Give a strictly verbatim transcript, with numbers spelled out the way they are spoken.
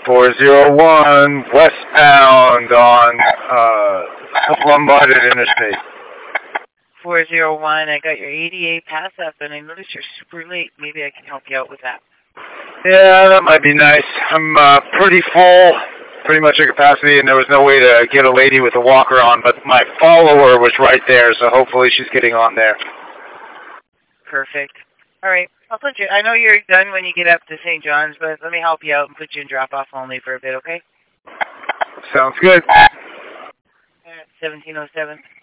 four zero one, westbound on uh, Lombarded Interstate. four zero one, I got your eighty-eight pass up, and I noticed you're super late. Maybe I can help you out with that. Yeah, that might be nice. I'm uh, pretty full, pretty much at capacity, and there was no way to get a lady with a walker on, but my follower was right there, so hopefully she's getting on there. Perfect. All right, I'll put you, I know you're done when you get up to Saint John's, but let me help you out and put you in drop-off only for a bit, okay? Sounds good. seventeen oh seven.